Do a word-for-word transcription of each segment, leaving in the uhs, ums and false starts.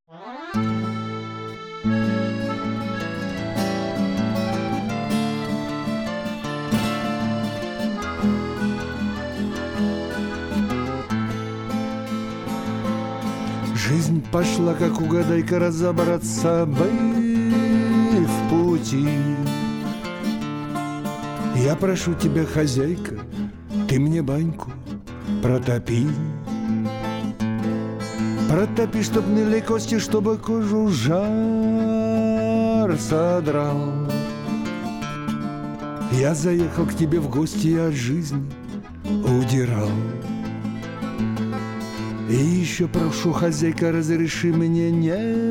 Жизнь пошла, как угадайка, разобраться бы в пути. Я прошу тебя, хозяйка, ты мне баньку протопи. Протопи, чтоб ныли кости, чтобы кожу жар содрал. Я заехал к тебе в гости и от жизни удирал. И еще прошу, хозяйка, разреши мне не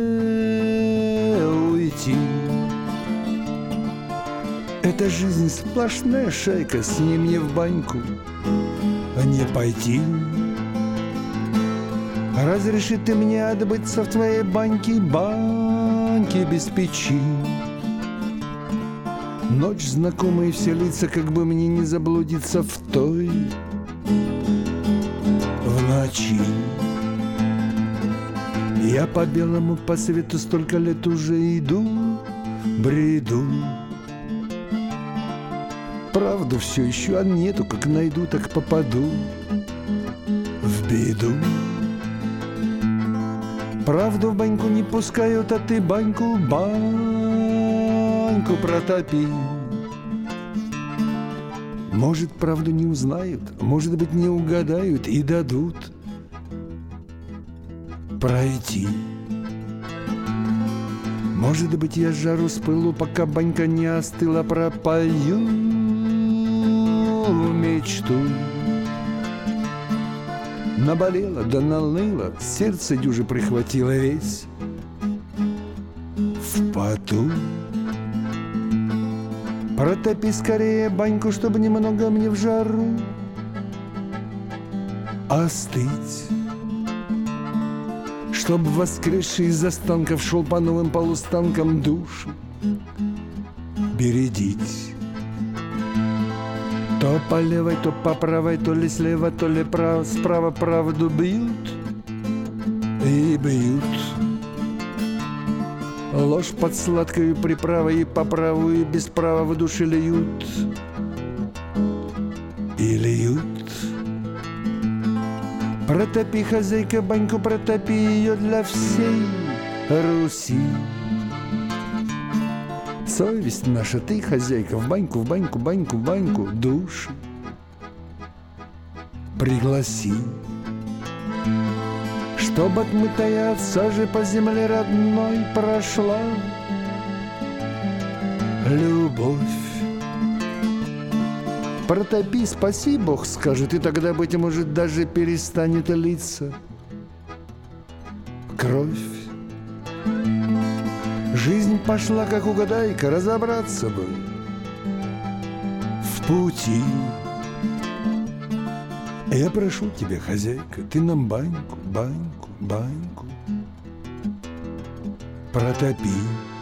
уйти. Эта жизнь сплошная шайка, с ней мне в баньку не пойти. Разреши ты мне отбыться в твоей баньке, баньке без печи. Ночь знакомые все лица, как бы мне не заблудиться в той в ночи. Я по белому, по свету столько лет уже иду, бреду. Правду все еще, а нету, как найду, так попаду в беду. Правду в баньку не пускают, а ты баньку, баньку протопи. Может, правду не узнают, может быть, не угадают и дадут пройти. Может быть, я жару с пылу, пока банька не остыла, пропою мечту. Наболело да налыло, сердце дюже прихватило весь в поту. Протопи скорее баньку, чтобы немного мне в жару остыть. Чтоб воскресший из останков шел по новым полустанкам душу бередить. То по левой, то по правой, то ли слева, то ли прав, справа правду бьют и бьют. Ложь под сладкою приправой и по праву, и без права в душе льют и льют. Протопи, хозяйка, баньку, протопи ее для всей Руси. Совесть наша, ты, хозяйка, в баньку, в баньку, баньку, баньку души пригласи. Чтоб отмытая от сажи по земле родной прошла любовь. Протопи, спаси, Бог скажет, и тогда, быть может, даже перестанет литься кровь. Жизнь пошла, как угадайка, разобраться бы в пути. Я прошу тебя, хозяйка, ты нам баньку, баньку, баньку протопи.